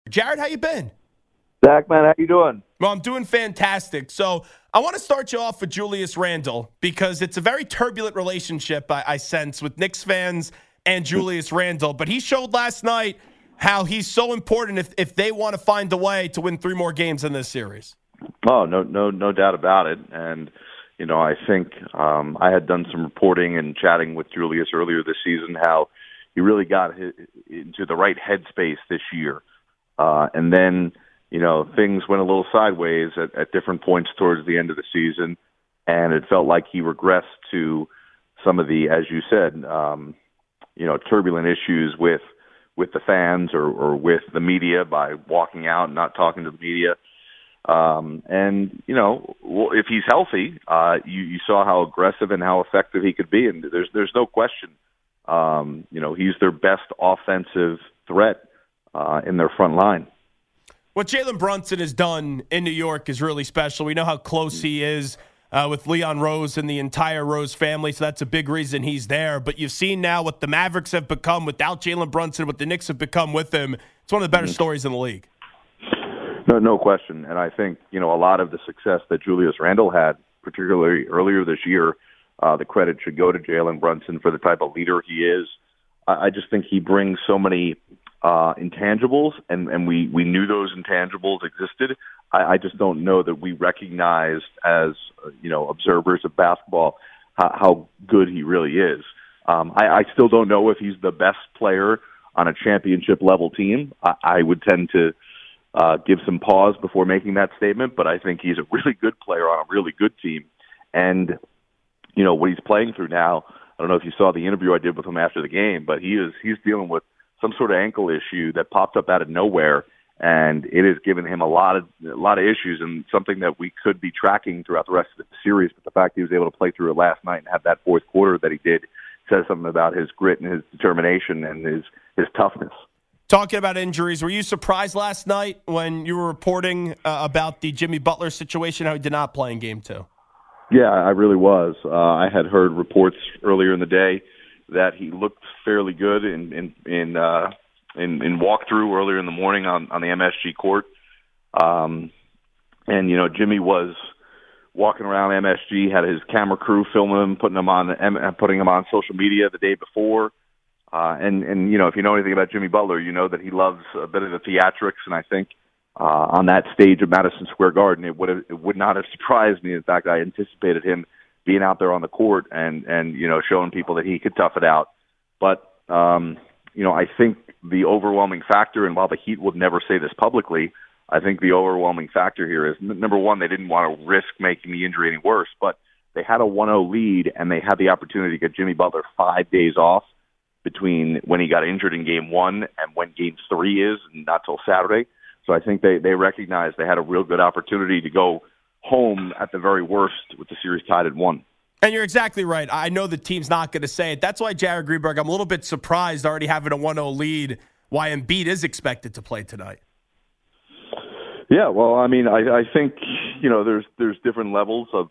Jared, how you been? Zach, man, how you doing? Well, I'm doing fantastic. So I want to start you off with Julius Randle because it's a very turbulent relationship I sense with Knicks fans and Julius Randle. But he showed last night how he's so important if they want to find a way to win 3 more games in this series. Oh, no doubt about it. And I think I had done some reporting and chatting with Julius earlier this season how he really got into the right headspace this year, and then things went a little sideways at different points towards the end of the season, and it felt like he regressed to some of the, as you said, turbulent issues with the fans or with the media by walking out and not talking to the media. If he's healthy, you saw how aggressive and how effective he could be, and there's no question. He's their best offensive threat in their front line. What Jalen Brunson has done in New York is really special. We know how close he is with Leon Rose and the entire Rose family, so that's a big reason he's there. But you've seen now what the Mavericks have become without Jalen Brunson, what the Knicks have become with him. It's one of the better stories in the league. No question. And I think, a lot of the success that Julius Randle had, particularly earlier this year, the credit should go to Jalen Brunson for the type of leader he is. I just think he brings so many intangibles, and we knew those intangibles existed. I just don't know that we recognized as, observers of basketball how good he really is. I still don't know if he's the best player on a championship-level team. I would tend to give some pause before making that statement, but I think he's a really good player on a really good team. And, what he's playing through now, I don't know if you saw the interview I did with him after the game, but he's dealing with some sort of ankle issue that popped up out of nowhere, and it has given him a lot of issues, and something that we could be tracking throughout the rest of the series. But the fact he was able to play through it last night and have that fourth quarter that he did says something about his grit and his determination and his toughness. Talking about injuries, were you surprised last night when you were reporting about the Jimmy Butler situation, how he did not play in Game 2? Yeah, I really was. I had heard reports earlier in the day that he looked fairly good in walkthrough earlier in the morning on the MSG court. Jimmy was walking around MSG, had his camera crew filming him, putting him on social media the day before. If you know anything about Jimmy Butler, you know that he loves a bit of the theatrics, and I think on that stage of Madison Square Garden, it would not have surprised me. In fact, I anticipated him being out there on the court and showing people that he could tough it out. But I think the overwhelming factor, and while the Heat would never say this publicly, I think the overwhelming factor here is, number one, they didn't want to risk making the injury any worse, but they had a 1-0 lead, and they had the opportunity to get Jimmy Butler 5 days off between when he got injured in Game 1 and when Game 3 is, and not till Saturday. So I think they recognized they had a real good opportunity to go home at the very worst with the series tied at 1. And you're exactly right. I know the team's not going to say it. That's why, Jared Greenberg, I'm a little bit surprised already having a 1-0 lead, why Embiid is expected to play tonight. Yeah, well, I mean, I think, there's different levels of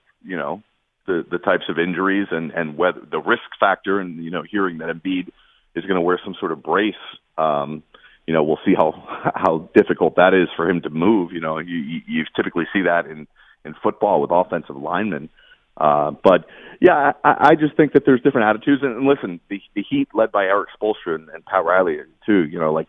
the types of injuries and whether the risk factor, and, hearing that Embiid is going to wear some sort of brace, we'll see how difficult that is for him to move. You typically see that in football with offensive linemen. But yeah, I just think that there's different attitudes. And listen, the Heat, led by Eric Spoelstra and Pat Riley too,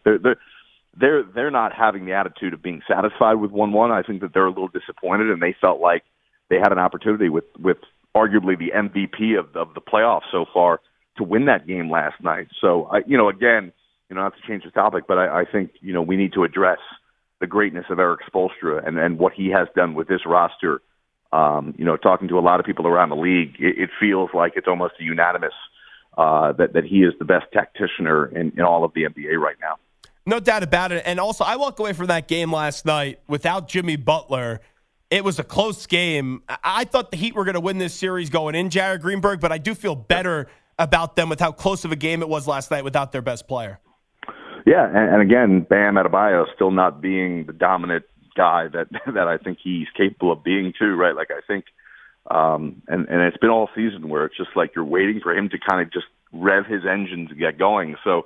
they're not having the attitude of being satisfied with 1-1. I think that they're a little disappointed, and they felt like they had an opportunity with arguably the MVP of the playoffs so far to win that game last night. So again, not to change the topic, but I think we need to address the greatness of Eric Spoelstra and what he has done with this roster. Talking to a lot of people around the league, it feels like it's almost a unanimous that he is the best tacticianer in all of the NBA right now. No doubt about it. And also, I walked away from that game last night without Jimmy Butler. It was a close game. I thought the Heat were going to win this series going in, Jared Greenberg, but I do feel better about them with how close of a game it was last night without their best player. Yeah, and again, Bam Adebayo still not being the dominant guy that I think he's capable of being too, right? Like I think, and it's been all season where it's just like you're waiting for him to kind of just rev his engine to get going. So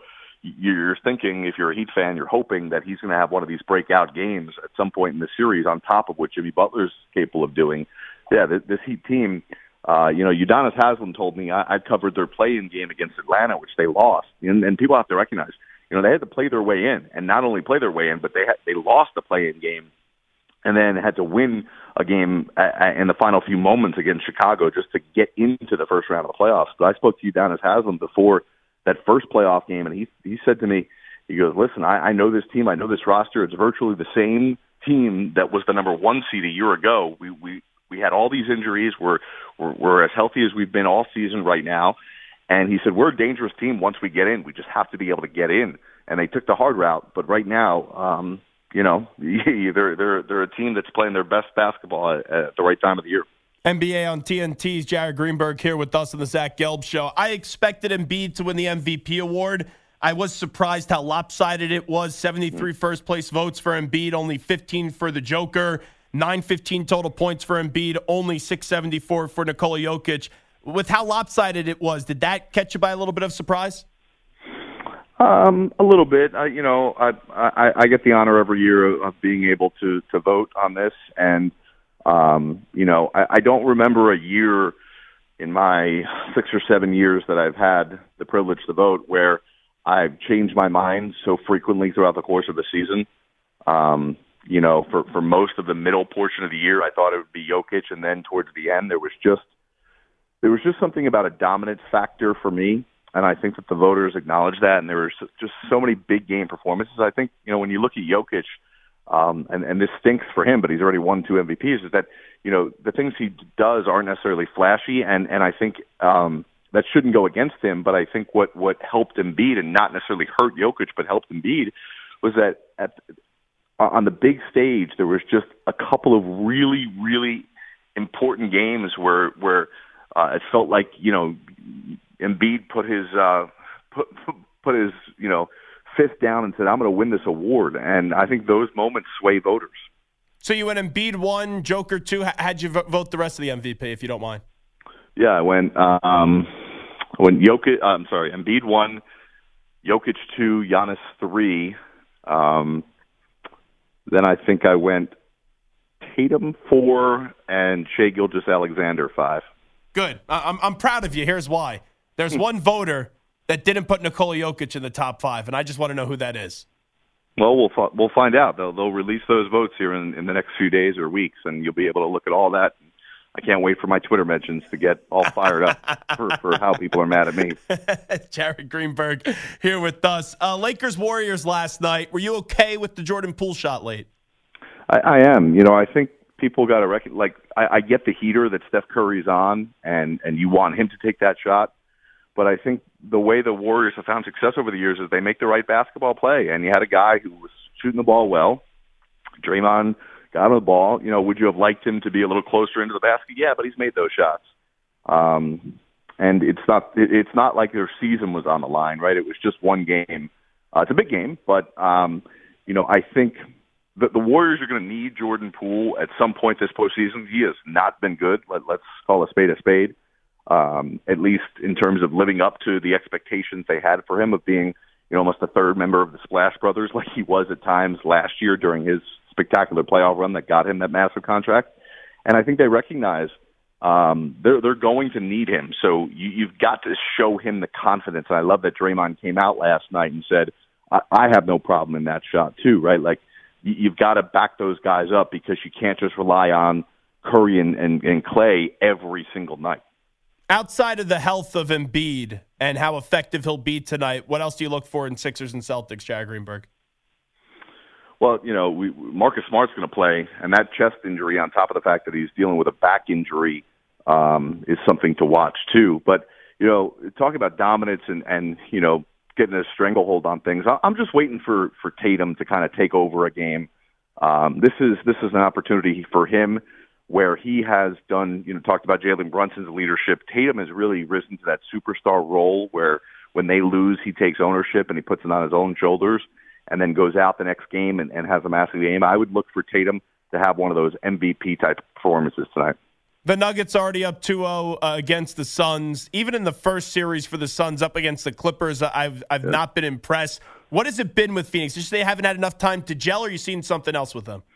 you're thinking, if you're a Heat fan, you're hoping that he's going to have one of these breakout games at some point in the series on top of what Jimmy Butler's capable of doing. Yeah, this Heat team, Udonis Haslem told me I covered their play-in game against Atlanta, which they lost. And people have to recognize, they had to play their way in, and not only play their way in, but they lost the play-in game and then had to win a game in the final few moments against Chicago just to get into the first round of the playoffs. But I spoke to Udonis Haslem before that first playoff game, and he said to me, he goes, listen, I know this team, I know this roster. It's virtually the same team that was the number 1 seed a year ago. We had all these injuries. We're as healthy as we've been all season right now. And he said, we're a dangerous team once we get in. We just have to be able to get in. And they took the hard route. But right now, they're a team that's playing their best basketball at the right time of the year. NBA on TNT's Jared Greenberg here with us on the Zach Gelb Show. I expected Embiid to win the MVP award. I was surprised how lopsided it was. 73 first-place votes for Embiid, only 15 for the Joker. 915 total points for Embiid, only 674 for Nikola Jokic. With how lopsided it was, did that catch you by a little bit of surprise? A little bit. I get the honor every year of being able to vote on this, and I don't remember a year in my 6 or 7 years that I've had the privilege to vote where I've changed my mind so frequently throughout the course of the season. For most of the middle portion of the year, I thought it would be Jokic, and then towards the end, there was just something about a dominance factor for me, and I think that the voters acknowledged that, and there were just so many big game performances. I think, when you look at Jokic, and this stinks for him, but he's already won 2 MVPs, is that, the things he does aren't necessarily flashy, and I think that shouldn't go against him, but I think what helped Embiid, and not necessarily hurt Jokic, but helped Embiid, was that on the big stage, there was just a couple of really, really important games where it felt like, Embiid put his fist down and said, I'm going to win this award. And I think those moments sway voters. So you went Embiid 1, Joker 2. How'd you vote the rest of the MVP, if you don't mind? Yeah, I went Embiid 1, Jokic 2, Giannis 3. Then I think I went Tatum 4 and Shai Gilgeous-Alexander 5. Good. I'm proud of you. Here's why. There's one voter that didn't put Nikola Jokic in the top 5, and I just want to know who that is. Well, we'll find out. They'll release those votes here in the next few days or weeks, and you'll be able to look at all that. I can't wait for my Twitter mentions to get all fired up for how people are mad at me. Jared Greenberg here with us. Lakers-Warriors last night. Were you okay with the Jordan Poole shot late? I am. I think people got to recognize, I get the heater that Steph Curry's on, and you want him to take that shot. But I think the way the Warriors have found success over the years is they make the right basketball play. And you had a guy who was shooting the ball well. Draymond got on the ball. Would you have liked him to be a little closer into the basket? Yeah, but he's made those shots. And it's not like their season was on the line, right? It was just one game. It's a big game, but I think that the Warriors are going to need Jordan Poole at some point this postseason. He has not been good. Let's call a spade a spade. At least in terms of living up to the expectations they had for him of being, almost a third member of the Splash Brothers, like he was at times last year during his spectacular playoff run that got him that massive contract. And I think they recognize they're going to need him. So you've got to show him the confidence. And I love that Draymond came out last night and said, I have no problem in that shot too, right? Like you've got to back those guys up because you can't just rely on Curry and Clay every single night. Outside of the health of Embiid and how effective he'll be tonight, what else do you look for in Sixers and Celtics, Jared Greenberg? Well, Marcus Smart's going to play, and that chest injury on top of the fact that he's dealing with a back injury is something to watch too. But, talking about dominance and getting a stranglehold on things, I'm just waiting for Tatum to kind of take over a game. This is an opportunity for him where he has done, talked about Jalen Brunson's leadership. Tatum has really risen to that superstar role where when they lose, he takes ownership and he puts it on his own shoulders and then goes out the next game and has a massive game. I would look for Tatum to have one of those MVP-type performances tonight. The Nuggets already up 2-0 against the Suns. Even in the first series for the Suns up against the Clippers, I've not been impressed. What has it been with Phoenix? Just they haven't had enough time to gel, or you seen something else with them?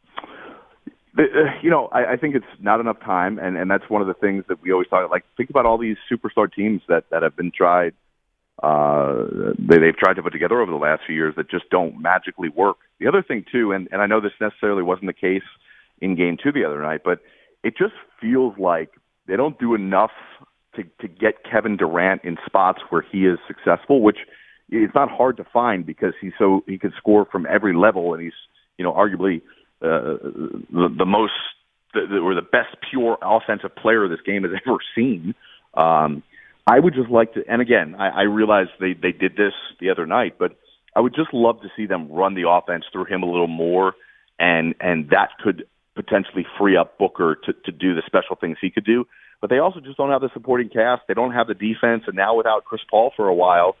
I think it's not enough time, and that's one of the things that we always talk. Like, think about all these superstar teams that have been tried. They've tried to put together over the last few years that just don't magically work. The other thing too, and I know this necessarily wasn't the case in Game 2 the other night, but it just feels like they don't do enough to get Kevin Durant in spots where he is successful, which it's not hard to find because he can score from every level, and he's arguably the most or the best pure offensive player this game has ever seen. I would just like to, and again, I realize they did this the other night, but I would just love to see them run the offense through him a little more, and that could potentially free up Booker to do the special things he could do. But they also just don't have the supporting cast. They don't have the defense, and now without Chris Paul for a while,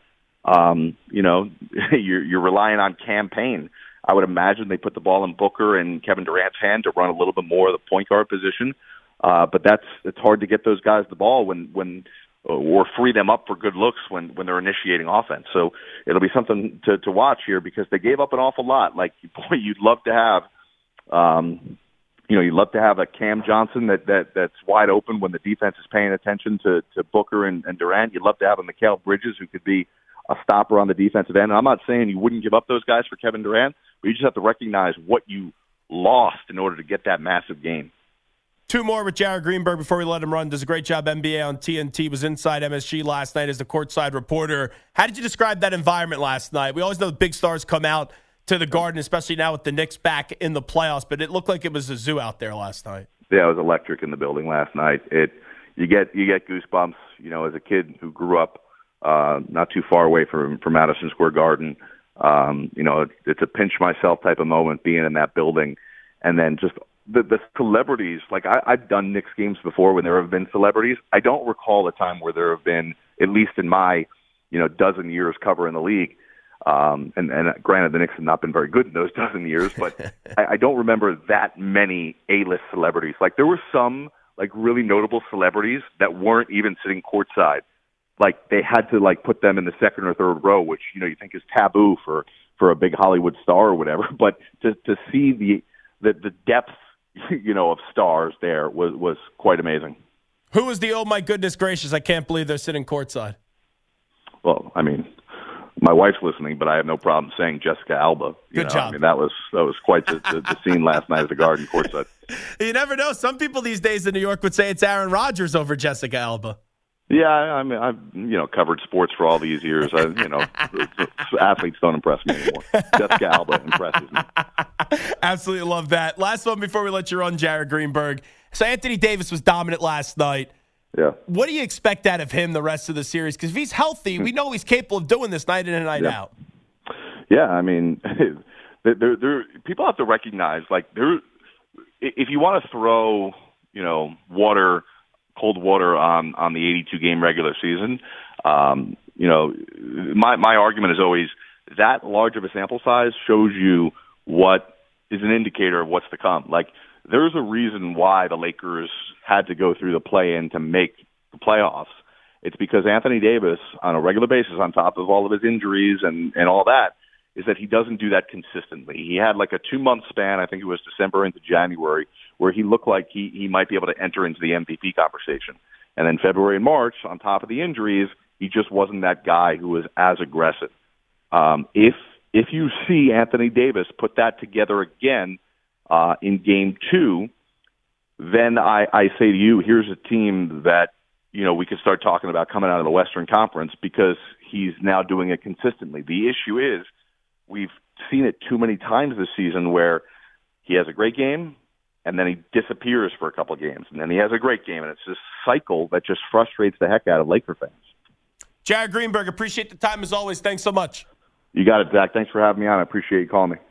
you're relying on Cam Payne. I would imagine they put the ball in Booker and Kevin Durant's hand to run a little bit more of the point guard position. But it's hard to get those guys the ball when or free them up for good looks when they're initiating offense. So it'll be something to watch here because they gave up an awful lot. Like, boy, you'd love to have, you'd love to have a Cam Johnson that's wide open when the defense is paying attention to Booker and Durant. You'd love to have a Mikal Bridges who could be a stopper on the defensive end. And I'm not saying you wouldn't give up those guys for Kevin Durant, but you just have to recognize what you lost in order to get that massive gain. Two more with Jared Greenberg before we let him run. Does a great job NBA on TNT. Was inside MSG last night as the courtside reporter. How did you describe that environment last night? We always know the big stars come out to the Garden, especially now with the Knicks back in the playoffs, but it looked like it was a zoo out there last night. Yeah, it was electric in the building last night. You get goosebumps. As a kid who grew up not too far away from Madison Square Garden, it's a pinch myself type of moment being in that building, and then just the celebrities. Like I've done Knicks games before when there have been celebrities. I don't recall a time where there have been, at least in my dozen years covering the league. And granted, the Knicks have not been very good in those dozen years, but I don't remember that many A-list celebrities. Like there were some like really notable celebrities that weren't even sitting courtside. Like they had to like put them in the second or third row, which you think is taboo for a big Hollywood star or whatever. But to see the depth of stars there was quite amazing. Who was the oh my goodness gracious? I can't believe they're sitting courtside. Well, I mean, my wife's listening, but I have no problem saying Jessica Alba. Good job. I mean, that was quite the scene last night at the Garden courtside. You never know. Some people these days in New York would say it's Aaron Rodgers over Jessica Alba. Yeah, I mean, I've covered sports for all these years. Athletes don't impress me anymore. Jessica Alba impresses me. Absolutely love that. Last one before we let you run, Jared Greenberg. So Anthony Davis was dominant last night. Yeah. What do you expect out of him the rest of the series? Because if he's healthy, we know he's capable of doing this night in and night out. Yeah, I mean, people have to recognize, like, if you want to throw, cold water on the 82-game regular season, my argument is always that large of a sample size shows you what is an indicator of what's to come. Like, there's a reason why the Lakers had to go through the play-in to make the playoffs. It's because Anthony Davis, on a regular basis, on top of all of his injuries and all that, is that he doesn't do that consistently. He had like a 2-month span, I think it was December into January, where he looked like he might be able to enter into the MVP conversation. And then February and March, on top of the injuries, he just wasn't that guy who was as aggressive. If you see Anthony Davis put that together again in Game 2, then I say to you, here's a team that we could start talking about coming out of the Western Conference because he's now doing it consistently. The issue is we've seen it too many times this season where he has a great game and then he disappears for a couple of games, and then he has a great game, and it's this cycle that just frustrates the heck out of Laker fans. Jared Greenberg, appreciate the time as always. Thanks so much. You got it, Zach. Thanks for having me on. I appreciate you calling me.